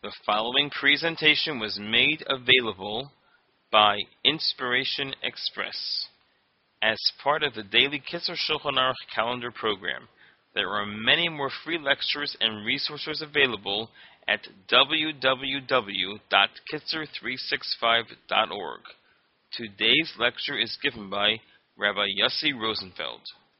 The following presentation was made available by Inspiration Express as part of the daily Kitzur Shulchan Aruch calendar program. There are many more free lectures and resources available at www.kitzur365.org. Today's lecture is given by Rabbi Yossi Rosenfeld.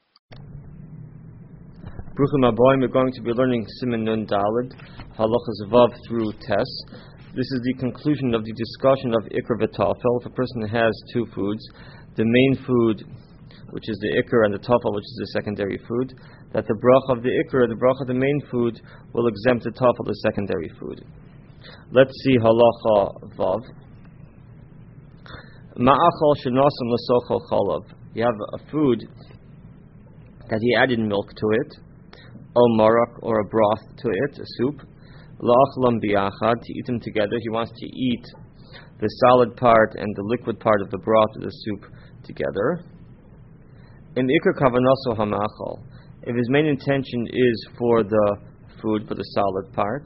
Bruchim Aboim, we're going to be learning Siman Nun Daled, Halachas Vav through Tes. This is the conclusion of the discussion of Ikar v'Tafel. If a person has two foods, the main food, which is the Ikar, and the Tafel, which is the secondary food, that the bracha of the Ikar, the bracha of the main food, will exempt the Tafel, the secondary food. Let's see Halacha Vav. Ma'achal shenasim l'sochel chalav. You have a food that he added milk to it, or marak, or a broth to it, a soup. La'achlam biachad, to eat them together. He wants to eat the solid part and the liquid part of the broth of the soup together. In ikar kavanaso hamachal, if his main intention is for the food, for the solid part,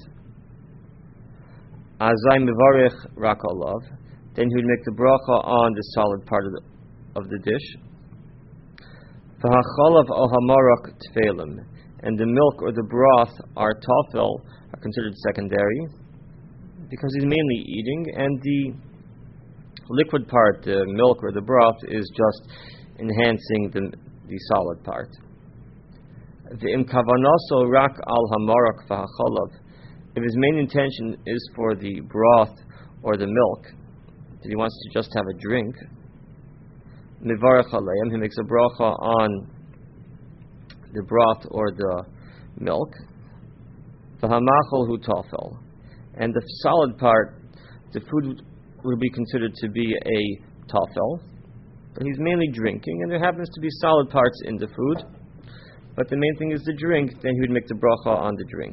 azay mevarich rak alav, then he would make the bracha on the solid part of the dish. V'hachalav al hamarak tfeilim, and the milk or the broth are tafel, are considered secondary, because he's mainly eating, and the liquid part, the milk or the broth, is just enhancing the solid part. V'im kavanaso rak al hamarak v'hachalav, if his main intention is for the broth or the milk, that he wants to just have a drink, mivarech aleim, he makes a bracha on the broth or the milk. V'hamachol hu tafel, and the solid part, the food would be considered to be a tafel, but he's mainly drinking, and there happens to be solid parts in the food, but the main thing is the drink. Then he would make the bracha on the drink.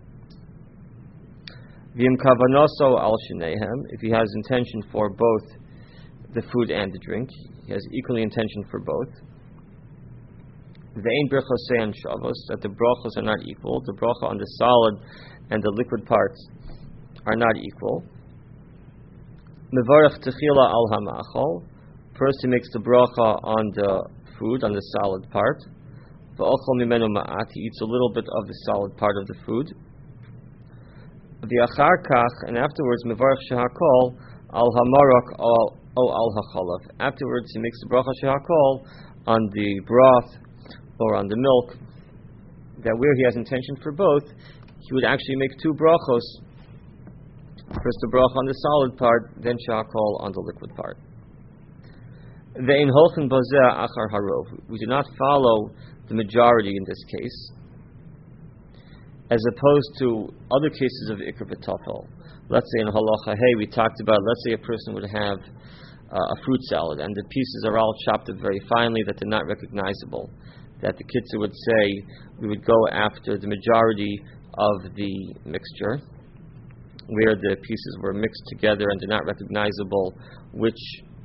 V'im kavanaso al shneihem, if he has intention for both the food and the drink, he has equally intention for both. Ve'ein brachosei and shavos, that the brachos are not equal. The bracha on the solid and the liquid parts are not equal. Mevarech techila al hamachol, first he makes the bracha on the food, on the solid part. V'ochol mimenu ma'at, he eats a little bit of the solid part of the food. V'achar kach, and afterwards mevarech shehakol al hamarak o al hachalav. Afterwards he makes the bracha shehakol on the broth or on the milk, that where he has intention for both, he would actually make two brachos. First the bracha on the solid part, then shehakol on the liquid part. Ve'in holchen bazeh achar harov. We do not follow the majority in this case, as opposed to other cases of ikar v'tafel. Let's say in halacha, hey, we talked about, let's say a person would have a fruit salad, and the pieces are all chopped up very finely that they're not recognizable. That the kitzur would say, we would go after the majority of the mixture, where the pieces were mixed together and they're not recognizable which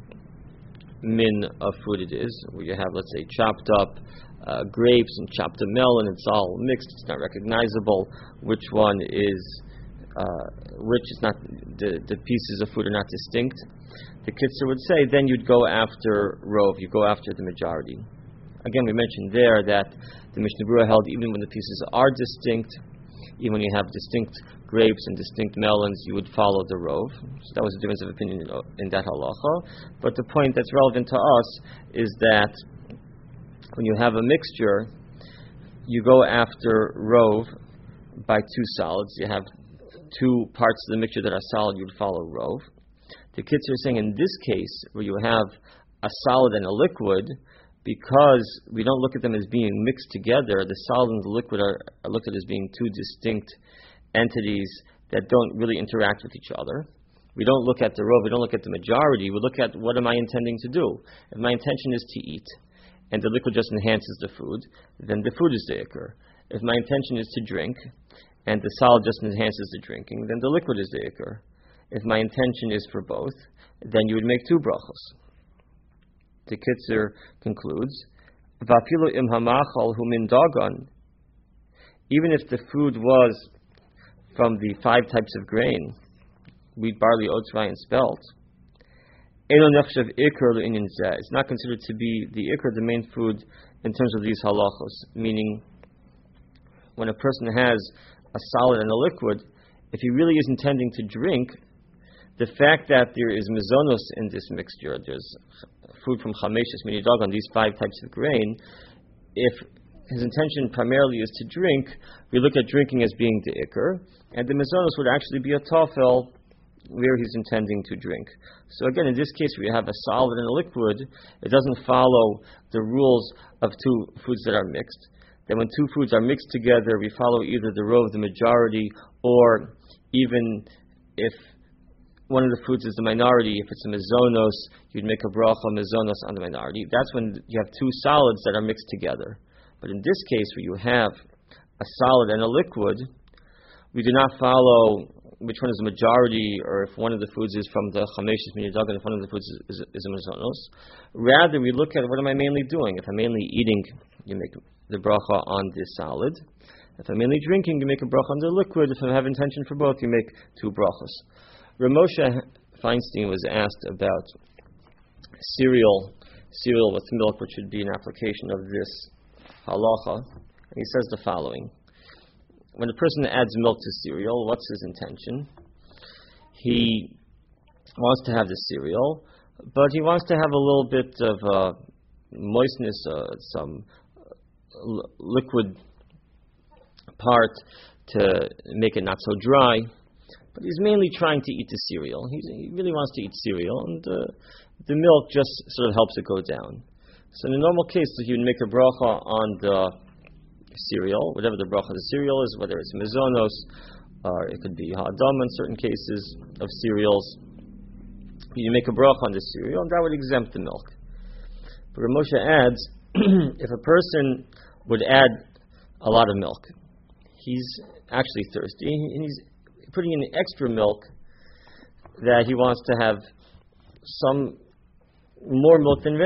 min of food it is. Where you have, let's say, chopped up grapes and chopped up melon, it's all mixed, it's not recognizable which one is which is not, the pieces of food are not distinct. The kitzur would say, then you'd go after rov, you go after the majority. Again, we mentioned there that the Mishnah Berurah held even when the pieces are distinct, even when you have distinct grapes and distinct melons, you would follow the rov. So that was a difference of opinion in that halacha. But the point that's relevant to us is that when you have a mixture, you go after rov by two solids. You have two parts of the mixture that are solid, you would follow rov. The kitzur is saying in this case, where you have a solid and a liquid, because we don't look at them as being mixed together, the solid and the liquid are looked at as being two distinct entities that don't really interact with each other. We don't look at the rov, we don't look at the majority, we look at what am I intending to do. If my intention is to eat, and the liquid just enhances the food, then the food is the ikar. If my intention is to drink, and the solid just enhances the drinking, then the liquid is the ikar. If my intention is for both, then you would make two brachos. The kitzur concludes, "Vafilu im hamachal hu min dagan." Even if the food was from the 5 types of grain, wheat, barley, oats, rye, and spelt, it's not considered to be the ikr, the main food, in terms of these halachos. Meaning, when a person has a solid and a liquid, if he really is intending to drink, the fact that there is mezonos in this mixture, there's food from chameshes minidog on these 5 types of grain, if his intention primarily is to drink, we look at drinking as being the ikr, and the mezonos would actually be a tafel where he's intending to drink. So again, in this case, we have a solid and a liquid. It doesn't follow the rules of 2 foods that are mixed. Then when 2 foods are mixed together, we follow either the row of the majority, or even if one of the foods is the minority, if it's a mezonos, you'd make a bracha mezonos on the minority. That's when you have 2 solids that are mixed together. But in this case, where you have a solid and a liquid, we do not follow which one is the majority, or if one of the foods is from the chameshes minidog and if one of the foods is a mezonos. Rather, we look at what am I mainly doing. If I'm mainly eating, you make the bracha on the solid. If I'm mainly drinking, you make a bracha on the liquid. If I have intention for both, you make 2 brachas. Rav Moshe Feinstein was asked about cereal with milk, which would be an application of this halacha, and he says the following. When a person adds milk to cereal, what's his intention? He wants to have the cereal, but he wants to have a little bit of moistness, some liquid part to make it not so dry. But he's mainly trying to eat the cereal. He really wants to eat cereal, and the milk just sort of helps it go down. So in a normal case, he would make a bracha on the cereal, whatever the bracha of the cereal is, whether it's mezonos, or it could be ha'adam in certain cases of cereals. You make a bracha on the cereal, and that would exempt the milk. But Rav Moshe adds, if a person would add a lot of milk, he's actually thirsty, and he's putting in extra milk that he wants to have some more milk than in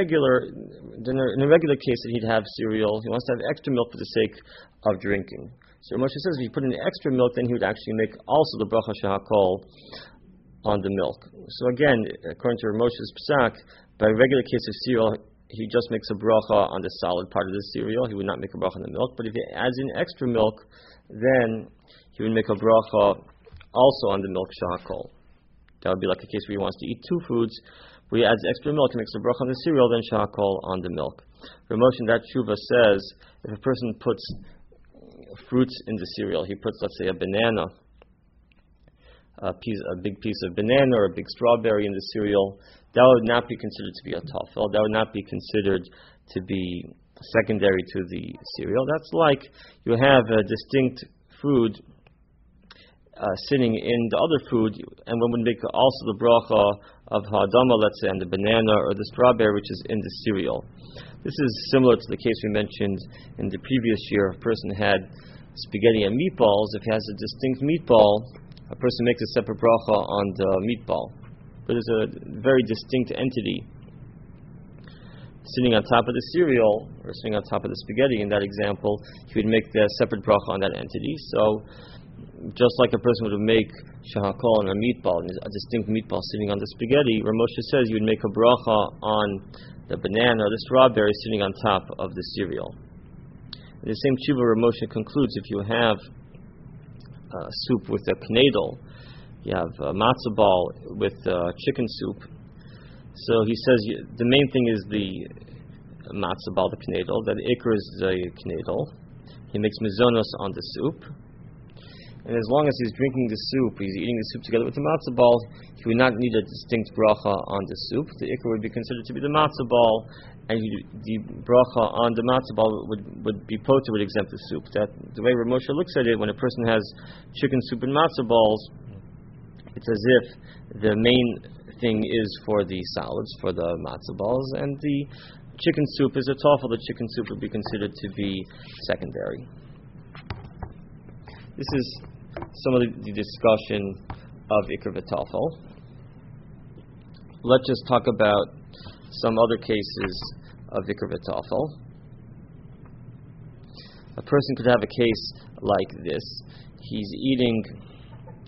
a regular case that he'd have cereal. He wants to have extra milk for the sake of drinking. So Moshe says if you put in extra milk, then he would actually make also the bracha shehakol on the milk. So again, according to Moshe's psak, by a regular case of cereal, he just makes a bracha on the solid part of the cereal. He would not make a bracha on the milk. But if he adds in extra milk, then he would make a bracha also on the milk shehakol. That would be like a case where he wants to eat 2 foods, where he adds extra milk and makes a bracha on the cereal, then shehakol on the milk. Rav Moshe in that tshuva says, if a person puts fruits in the cereal, he puts, let's say, a banana, a big piece of banana or a big strawberry in the cereal, that would not be considered to be a tafel. That would not be considered to be secondary to the cereal. That's like you have a distinct food sitting in the other food, and one would make also the bracha of ha'adama, let's say, on the banana or the strawberry, which is in the cereal. This is similar to the case we mentioned in the previous year. A person had spaghetti and meatballs. If he has a distinct meatball, a person makes a separate bracha on the meatball. But there's a very distinct entity sitting on top of the cereal, or sitting on top of the spaghetti. In that example, he would make the separate bracha on that entity. So just like a person would make shehakol on a meatball, a distinct meatball sitting on the spaghetti, Rav Moshe says you would make a bracha on the banana or the strawberry sitting on top of the cereal. In the same tshuva, Rav Moshe concludes, if you have soup with a knedel, you have a matzah ball with chicken soup. So he says the main thing is the matzah ball, the knedel, that the ikr is the knedel. He makes mezonos on the soup. And as long as he's drinking the soup, he's eating the soup together with the matzah ball, he would not need a distinct bracha on the soup. The ikr would be considered to be the matzah ball, and the bracha on the matzah ball would be poter, would exempt the soup. That the way Rav Moshe looks at it, when a person has chicken soup and matzah balls, it's as if the main thing is for the solids, for the matzah balls, and the chicken soup is a tafel. The chicken soup would be considered to be secondary. This is some of the discussion of Ikr v'Tafel. Let's just talk about some other cases of Ikr v'Tafel. A person could have a case like this. He's eating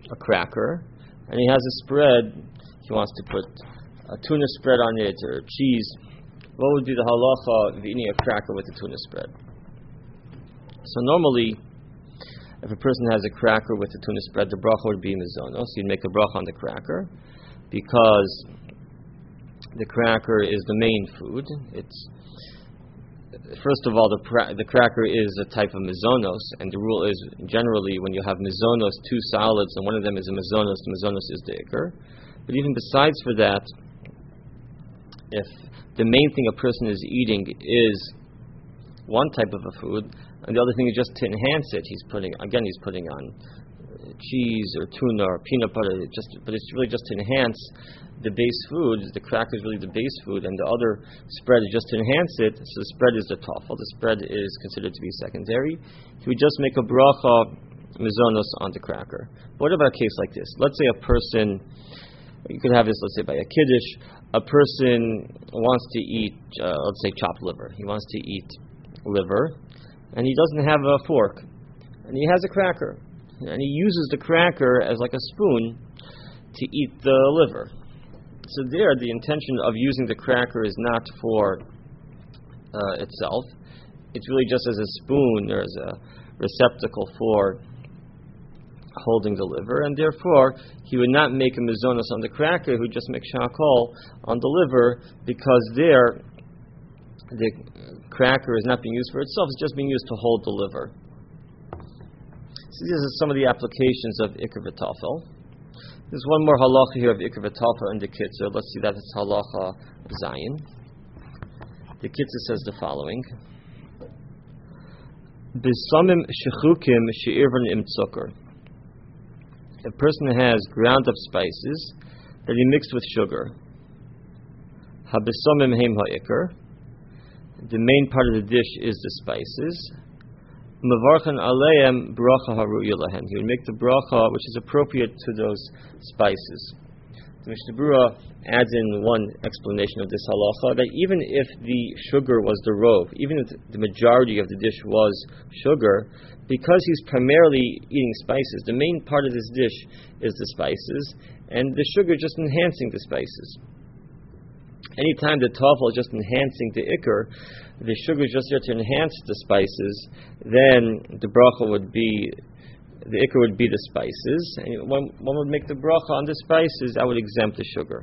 a cracker, and he has a spread. He wants to put a tuna spread on it or cheese. What would be the halacha of eating a cracker with a tuna spread? So normally, if a person has a cracker with a tuna spread, the bracha would be mizonos. You'd make a bracha on the cracker because the cracker is the main food. It's first of all, the cracker is a type of mizonos, and the rule is generally when you have mizonos, two solids, and one of them is a mizonos, the mizonos is the ikr. But even besides for that, if the main thing a person is eating is one type of a food, and the other thing is just to enhance it, he's putting on cheese or tuna or peanut butter, but it's really just to enhance the base food. The cracker is really the base food, and the other spread is just to enhance it. So the spread is the tafel. The spread is considered to be secondary. He would just make a bracha mizonos on the cracker. What about a case like this? Let's say a person, you could have this, let's say by a kiddush, a person wants to eat, let's say chopped liver. He wants to eat liver, and he doesn't have a fork, and he has a cracker, and he uses the cracker as like a spoon to eat the liver. So there, the intention of using the cracker is not for itself. It's really just as a spoon or as a receptacle for holding the liver, and therefore he would not make a mizonos on the cracker. He would just make shakol on the liver, because there the cracker is not being used for itself; it's just being used to hold the liver. So these are some of the applications of ikr v'tafel. There's one more halacha here of ikr v'tafel in the Kitzur. Let's see, that is halacha Zayin. The Kitzur says the following: B'samim shechukim she'irvan im tzukar. A person has ground up spices that he mixed with sugar. Hab'samim heim ha'ikr. The main part of the dish is the spices. Mevarchan aleim bracha haruya lahen. He would make the bracha which is appropriate to those spices. The Mishnah Berurah adds in one explanation of this halacha that even if the sugar was the rov, even if the majority of the dish was sugar, because he's primarily eating spices, the main part of this dish is the spices, and the sugar just enhancing the spices. Anytime the tafel is just enhancing the ikr, the sugar is just there to enhance the spices, then the bracha would be, the ikr would be the spices, and one would make the bracha on the spices, that would exempt the sugar.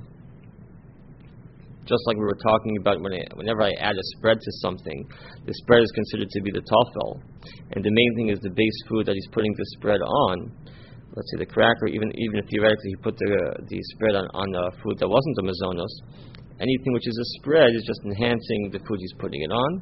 Just like we were talking about, whenever I add a spread to something, the spread is considered to be the tafel, and the main thing is the base food that he's putting the spread on. Let's say the cracker, even if theoretically he put the spread on a food that wasn't a mizonos, anything which is a spread is just enhancing the food he's putting it on,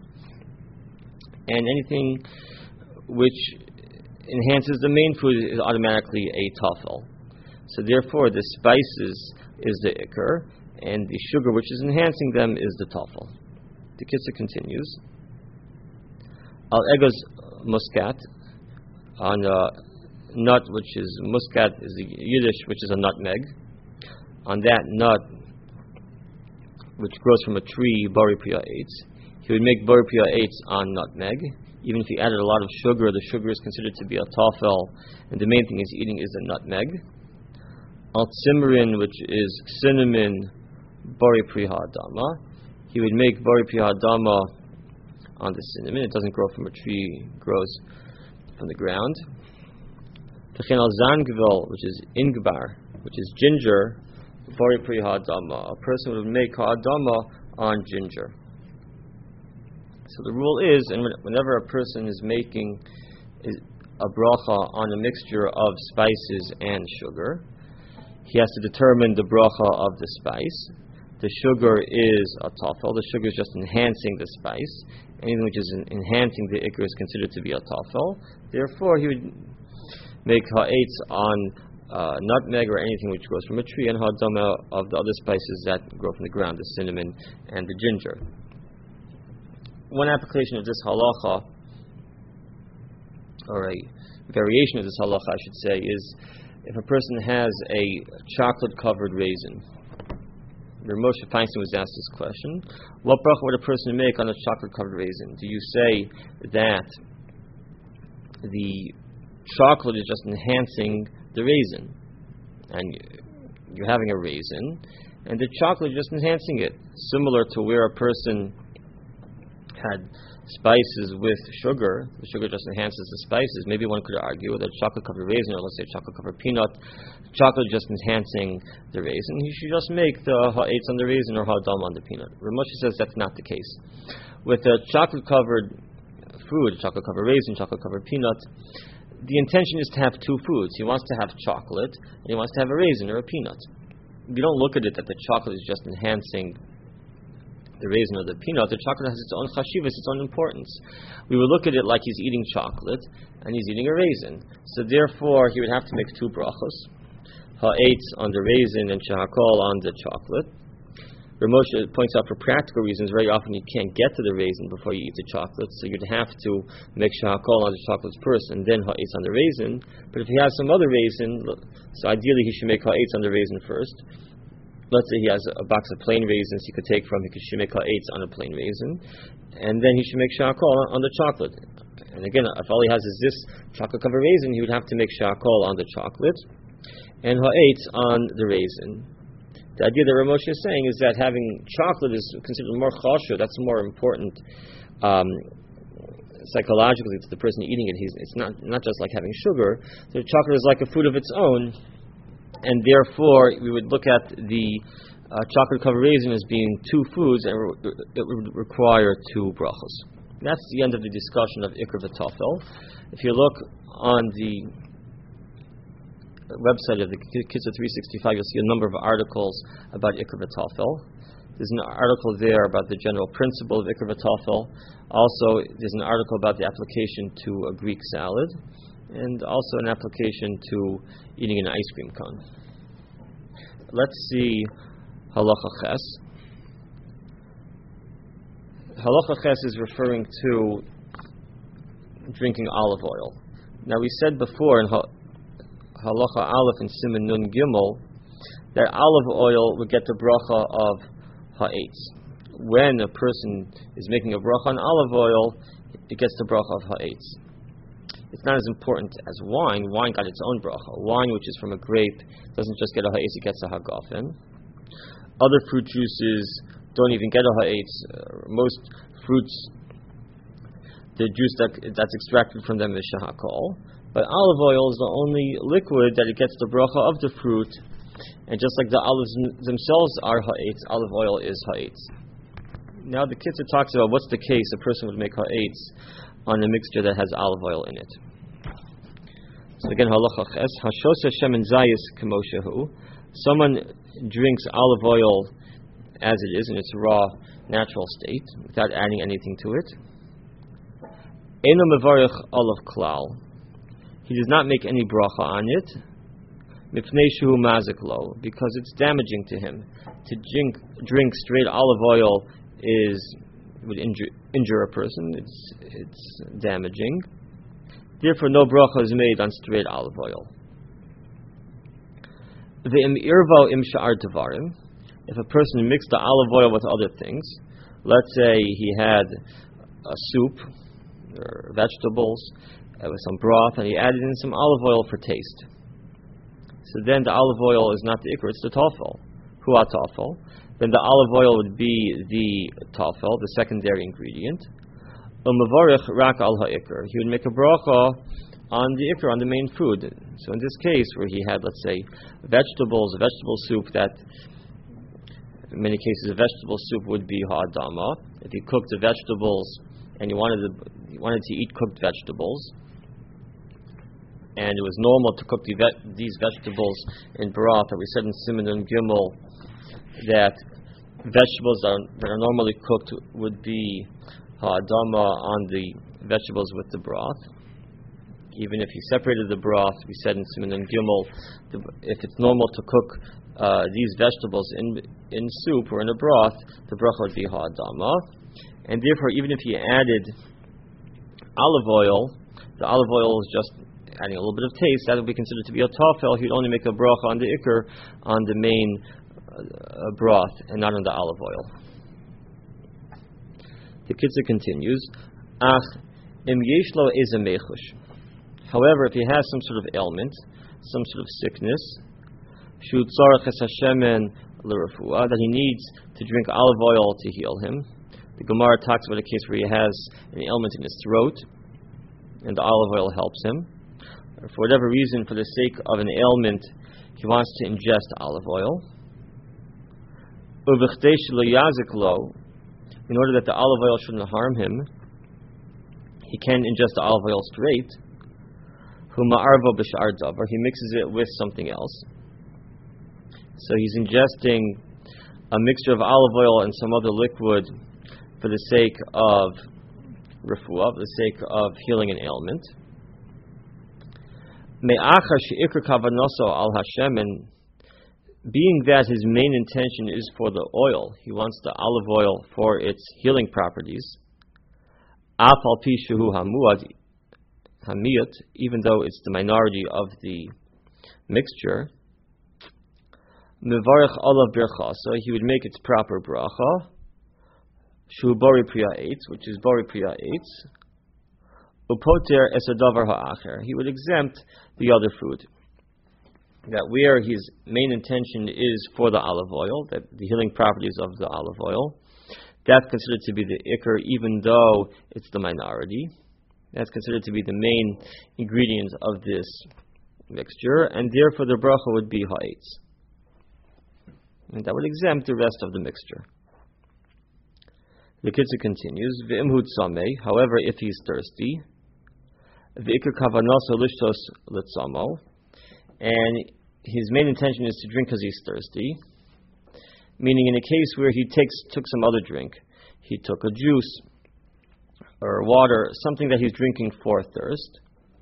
and anything which enhances the main food is automatically a tafel. So therefore, the spices is the ikr, and the sugar which is enhancing them is the tafel. The Kitzur continues: Al egos muscat, on a nut which is muscat is the Yiddish which is a nutmeg. On that nut, which grows from a tree, bari priya eitz, he would make bari priya eitz on nutmeg. Even if he added a lot of sugar, the sugar is considered to be a tafel, and the main thing he's eating is the nutmeg. Al tzimmerin, which is cinnamon, bari priya adama, he would make bari priya adama on the cinnamon. It doesn't grow from a tree, it grows from the ground. V'chein al zangvel, which is ingbar, which is ginger, bari priya ha'adama. A person would make ha'adama on ginger. So the rule is, and whenever a person is making a bracha on a mixture of spices and sugar, he has to determine the bracha of the spice. The sugar is a tafel. The sugar is just enhancing the spice. Anything which is enhancing the ikr is considered to be a tafel. Therefore, he would make ha'etz on nutmeg or anything which grows from a tree, and ha'adama of the other spices that grow from the ground, the cinnamon and the ginger. One application of this halacha, or a variation of this halacha, I should say, is if a person has a chocolate-covered raisin. Rav Moshe Feinstein was asked this question: what bracha would a person make on a chocolate-covered raisin? Do you say that the chocolate is just enhancing the raisin, and you're having a raisin, and the chocolate is just enhancing it, similar to where a person had spices with sugar. The sugar just enhances the spices. Maybe one could argue that chocolate-covered raisin, or let's say chocolate-covered peanut, chocolate just enhancing the raisin. You should just make the ha'etz on the raisin or ha'adam on the peanut. Rav Moshe says that's not the case. With a chocolate-covered food, chocolate-covered raisin, chocolate-covered peanut, the intention is to have two foods. He wants to have chocolate, and he wants to have a raisin or a peanut. You don't look at it that the chocolate is just enhancing the raisin or the peanut. The chocolate has its own chashivas, its own importance. We would look at it like he's eating chocolate and he's eating a raisin. So therefore, he would have to make two brachos: ha'etz on the raisin and shehakol on the chocolate. Rav Moshe points out for practical reasons, very often you can't get to the raisin before you eat the chocolate, so you'd have to make shehakol on the chocolate first and then ha'etz on the raisin. But if he has some other raisin, so ideally he should make ha'etz on the raisin first. Let's say he has a box of plain raisins he could take from, he should make ha'etz on a plain raisin, and then he should make shehakol on the chocolate. And again, if all he has is this chocolate-covered raisin, he would have to make shehakol on the chocolate and ha'etz on the raisin. The idea that Rav Moshe is saying is that having chocolate is considered more chashuv, that's more important psychologically to the person eating it. It's not just like having sugar. The chocolate is like a food of its own, and therefore we would look at the chocolate-covered raisin as being two foods, and it would require two brachos. That's the end of the discussion of Ikr v'Tafel. If you look on the website of the Kitzur 365, you'll see a number of articles about Ikr v'Tafel. There's an article there about the general principle of Ikr v'Tafel. Also, there's an article about the application to a Greek salad, and also an application to eating an ice cream cone. Let's see Halacha Ches. Halacha Ches is referring to drinking olive oil. Now we said before in Halacha Aleph and Siman Nun Gimel that olive oil would get the bracha of ha'etz. When a person is making a bracha on olive oil, it gets the bracha of ha'etz. It's not as important as wine. Wine got its own bracha. Wine, which is from a grape, doesn't just get a ha'etz, it gets a hagafen. Other fruit juices don't even get a ha'etz. Most fruits, the juice that's extracted from them is shehakol. But olive oil is the only liquid that it gets the bracha of the fruit. And just like the olives themselves are ha'etz, olive oil is ha'etz. Now the Kitzur talks about what's the case a person would make ha'etz on a mixture that has olive oil in it. So again, halacha ches, hashos Hashem and zayis k'moshehu. Someone drinks olive oil as it is in its raw, natural state, without adding anything to it. Eino mevarich olav klal. He does not make any bracha on it. Mipnei shehu mazik lo, because it's damaging to him. To drink straight olive oil would injure a person. It's damaging. Therefore, no bracha is made on straight olive oil. Ve'im irvo im sha'ar tavarim. If a person mixed the olive oil with other things, let's say he had a soup or vegetables with some broth, and he added in some olive oil for taste. So then the olive oil is not the ikr, it's the tafel. Hua tafel. Then the olive oil would be the tafel, the secondary ingredient. Umavarich rak al ha'ikr. He would make a bracha on the ikr, on the main food. So in this case, where he had, let's say, vegetables, a vegetable soup that, in many cases, a vegetable soup would be ha'adama. If he cooked the vegetables and he wanted to eat cooked vegetables, and it was normal to cook these vegetables in broth, that we said in Siman Nun Gimel that vegetables that are normally cooked would be ha'adama on the vegetables with the broth. Even if he separated the broth, we said in Siman Nun Gimel, if it's normal to cook these vegetables in soup or in a broth, the bracha would be ha'adama. And therefore, even if he added olive oil, the olive oil is just adding a little bit of taste, that would be considered to be a tafel. He'd only make a bracha on the ikr, on the main broth, and not on the olive oil. The Kitzur continues, Ach im yeshlo eze mechush. However, if he has some sort of ailment, some sort of sickness, that he needs to drink olive oil to heal him. The Gemara talks about a case where he has an ailment in his throat, and the olive oil helps him. Or for whatever reason, for the sake of an ailment, he wants to ingest olive oil. In order that the olive oil shouldn't harm him, he can ingest the olive oil straight. He mixes it with something else. So he's ingesting a mixture of olive oil and some other liquid for the sake of refuah, for the sake of healing an ailment. Being that his main intention is for the oil, he wants the olive oil for its healing properties. Even though it's the minority of the mixture, so he would make its proper bracha, shu bori priya eitz, which is bori priya eitz, upoter esadavar ha'acher. He would exempt the other food. That where his main intention is for the olive oil, that the healing properties of the olive oil, that's considered to be the ikr, even though it's the minority. That's considered to be the main ingredient of this mixture, and therefore the bracha would be ha'etz. And that would exempt the rest of the mixture. The Kitzur continues, V'imhud sameh, however, if he's thirsty, v'ikr kavanoso lishtos litzamo, and his main intention is to drink because he's thirsty, meaning in a case where he took some other drink, he took a juice or water, something that he's drinking for thirst.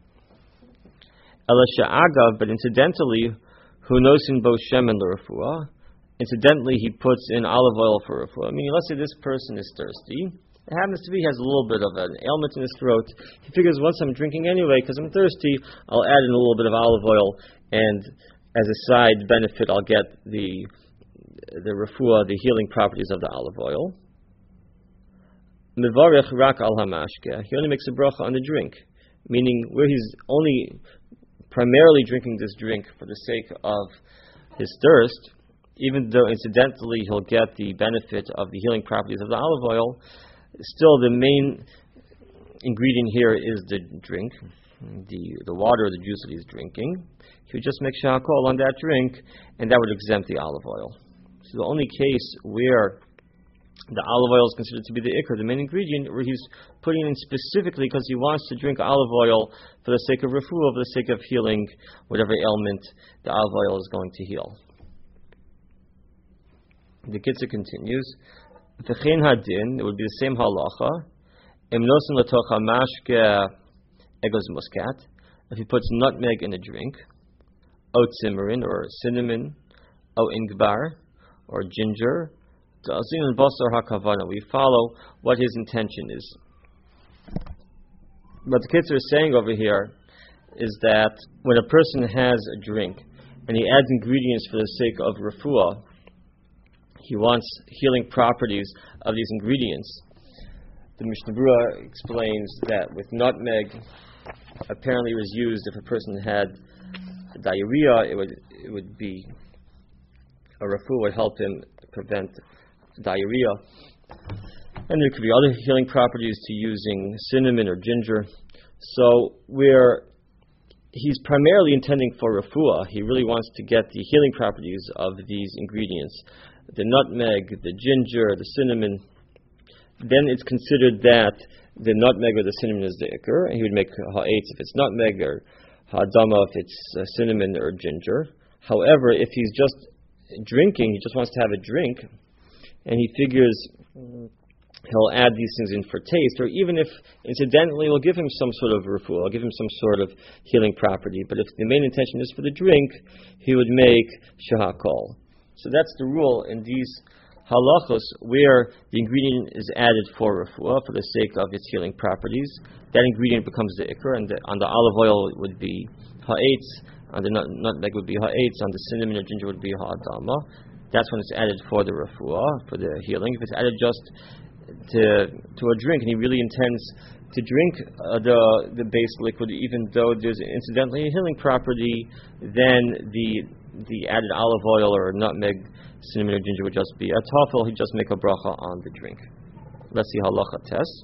Elasha agav, but incidentally, hu nosin bo shemen l'refuah. Incidentally, he puts in olive oil for refuah. Meaning, let's say this person is thirsty. It happens to be he has a little bit of an ailment in his throat. He figures once I'm drinking anyway, because I'm thirsty, I'll add in a little bit of olive oil, and as a side benefit, I'll get the refuah, the healing properties of the olive oil. Mevarech rak al hamashke. He only makes a bracha on the drink, meaning where he's only primarily drinking this drink for the sake of his thirst, even though incidentally he'll get the benefit of the healing properties of the olive oil, still the main ingredient here is the drink, the water or the juice that he's drinking. He would just make shahakol on that drink, and that would exempt the olive oil. So the only case where the olive oil is considered to be the ikr, the main ingredient, where he's putting in specifically because he wants to drink olive oil for the sake of refuah, for the sake of healing whatever ailment the olive oil is going to heal. The Kitzur continues, V'chein hadin, it would be the same halacha, im nosin latocha mashke egos muscat, if he puts nutmeg in a drink, o tzimmerin, or cinnamon, o ingbar, or ginger, we follow what his intention is. What the Kitzur is saying over here is that when a person has a drink and he adds ingredients for the sake of refuah, he wants healing properties of these ingredients. The Mishnah Berurah explains that with nutmeg, apparently it was used if a person had diarrhea, it would be a refuah would help him prevent diarrhea. And there could be other healing properties to using cinnamon or ginger. So where he's primarily intending for refuah, he really wants to get the healing properties of these ingredients, the nutmeg, the ginger, the cinnamon, then it's considered that the nutmeg or the cinnamon is the ikr, and he would make ha'etz if it's nutmeg, or ha'adama if it's cinnamon or ginger. However, if he's just drinking, he just wants to have a drink, and he figures he'll add these things in for taste, or even if incidentally will give him some sort of refuah, give him some sort of healing property. But if the main intention is for the drink, he would make shahakol. So that's the rule in these halachos where the ingredient is added for refuah, for the sake of its healing properties. That ingredient becomes the ikr, and on the olive oil it would be ha'etz, on the nutmeg would be ha'etz, on the cinnamon or ginger would be ha'adama. That's when it's added for the refuah, for the healing. If it's added just to a drink, and he really intends to drink the base liquid, even though there's incidentally a healing property, then the the added olive oil or nutmeg, cinnamon or ginger would just be a tafel. He'd just make a bracha on the drink. Let's see halacha test.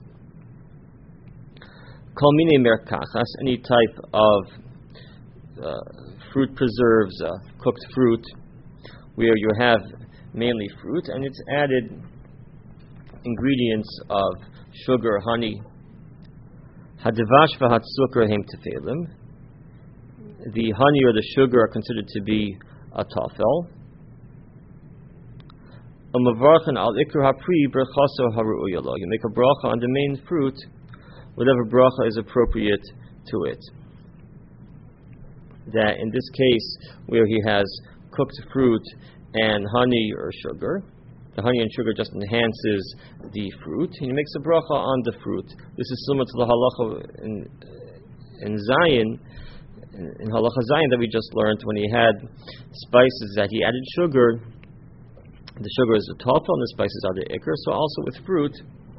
Kol minei merkachas, any type of fruit preserves, cooked fruit, where you have mainly fruit, and it's added ingredients of sugar, honey. Hadivash v'hatzukar hem tefelim. The honey or the sugar are considered to be a tafel. Umavarchan al ikr hapri brachaso haru'uyalo. You make a bracha on the main fruit, whatever bracha is appropriate to it. That in this case, where he has cooked fruit and honey or sugar, the honey and sugar just enhances the fruit. He makes a bracha on the fruit. This is similar to the halacha in Zion, in halacha Zion that we just learned when he had spices that he added sugar. The sugar is the tafel and the spices are the ikr. So also with fruit,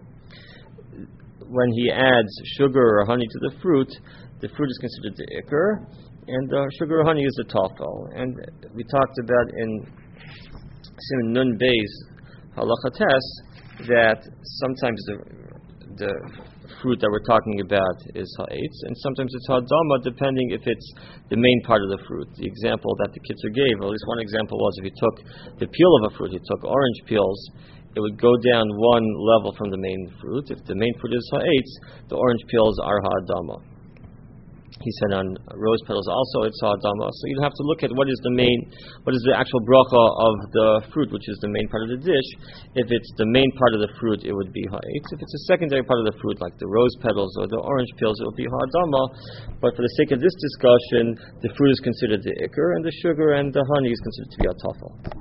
when he adds sugar or honey to the fruit is considered the ikr, and sugar or honey is the tafel. And we talked about in Siman Nun Beis halacha test that sometimes the fruit that we're talking about is ha'etz, and sometimes it's ha'adama, depending if it's the main part of the fruit. The example that the Kitzur gave, or at least one example, was if you took the peel of a fruit, you took orange peels, it would go down one level from the main fruit. If the main fruit is ha'etz, the orange peels are ha'adama. He said on rose petals also it's ha'adama. So you'd have to look at what is the actual bracha of the fruit, which is the main part of the dish. If it's the main part of the fruit, it would be ha'etz. If it's a secondary part of the fruit, like the rose petals or the orange peels, it would be ha'adama. But for the sake of this discussion, the fruit is considered the ikr, and the sugar and the honey is considered to be a tafel.